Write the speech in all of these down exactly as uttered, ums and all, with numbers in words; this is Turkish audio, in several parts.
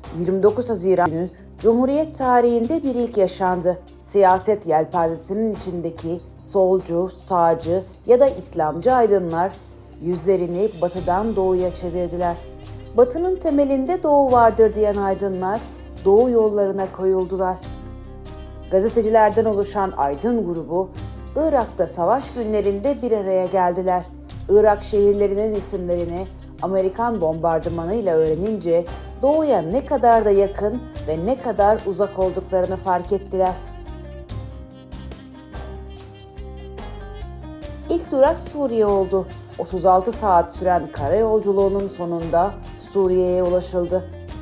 yirmi dokuz Haziran günü Cumhuriyet tarihinde bir ilk yaşandı. Siyaset yelpazesinin içindeki solcu, sağcı ya da İslamcı aydınlar yüzlerini batıdan doğuya çevirdiler. Batının temelinde doğu vardır diyen aydınlar doğu yollarına koyuldular. Gazetecilerden oluşan aydın grubu Irak'ta savaş günlerinde bir araya geldiler. Irak şehirlerinin isimlerini Amerikan bombardımanıyla öğrenince doğuya ne kadar da yakın ve ne kadar uzak olduklarını fark ettiler. İlk durak Suriye oldu. otuz altı saat süren karayolculuğunun sonunda Suriye'ye ulaşıldı.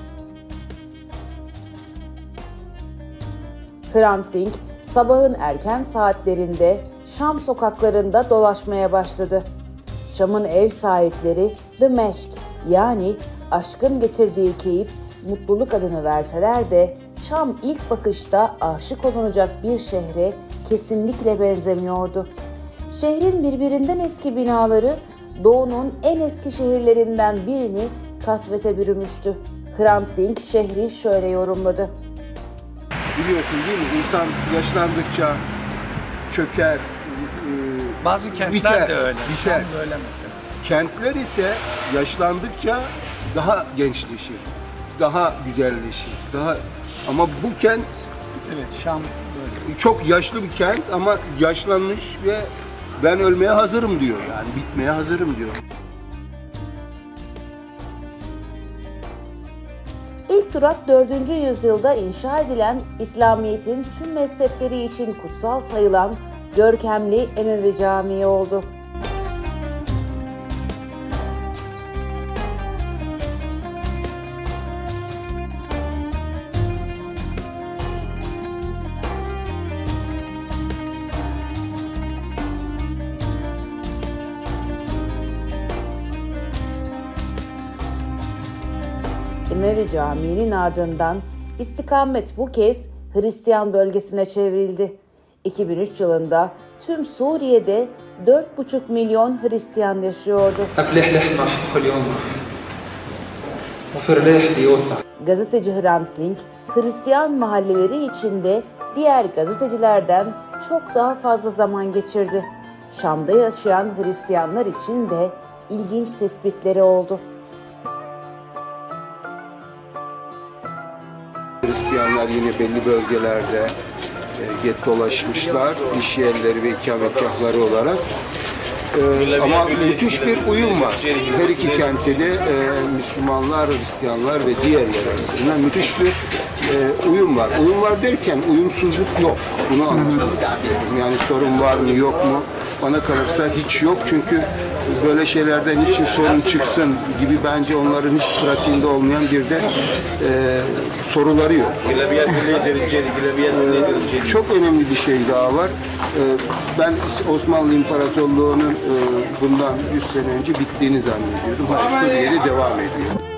Hrant Dink sabahın erken saatlerinde Şam sokaklarında dolaşmaya başladı. Şam'ın ev sahipleri Dimeşk yani aşkın getirdiği keyif, mutluluk adını verseler de Şam ilk bakışta aşık olunacak bir şehre kesinlikle benzemiyordu. Şehrin birbirinden eski binaları Doğu'nun en eski şehirlerinden birini kasvete bürümüştü. Hrant Dink şehri şöyle yorumladı. Biliyorsun değil mi? İnsan yaşlandıkça çöker, bazı kentler biter, de öyle. Biter. Şam böyle mesela. Kentler ise yaşlandıkça daha gençleşir, daha güzelleşir. Daha ama bu kent Evet, Şam böyle. çok yaşlı bir kent ama yaşlanmış ve ben ölmeye hazırım diyor, yani bitmeye hazırım diyor. İlk durak dördüncü yüzyılda inşa edilen İslamiyet'in tüm mezhepleri için kutsal sayılan görkemli Emevi Camii oldu. Emevi Camii'nin ardından istikamet bu kez Hristiyan bölgesine çevrildi. iki bin üç yılında tüm Suriye'de dört buçuk milyon Hristiyan yaşıyordu. Gazeteci Hrant Dink, Hristiyan mahalleleri içinde diğer gazetecilerden çok daha fazla zaman geçirdi. Şam'da yaşayan Hristiyanlar için de ilginç tespitleri oldu. Hristiyanlar yine belli bölgelerde e, dolaşmışlar, iş yerleri ve ikametgahları olarak. E, ama müthiş bir uyum var. Her iki kentte de e, Müslümanlar, Hristiyanlar ve diğerleri arasında müthiş bir e, uyum var. Uyum var derken uyumsuzluk yok. Bunu anlatalım. Yani sorun var mı yok mu? Bana kalırsa hiç yok çünkü böyle şeylerden niçin sorun çıksın gibi bence onların hiç pratiğinde olmayan bir de e, soruları yok. E, çok önemli bir şey daha var. E, ben Osmanlı İmparatorluğu'nun e, bundan yüz sene önce bittiğini zannediyordum. Hayır, Suriye'de devam ediyor.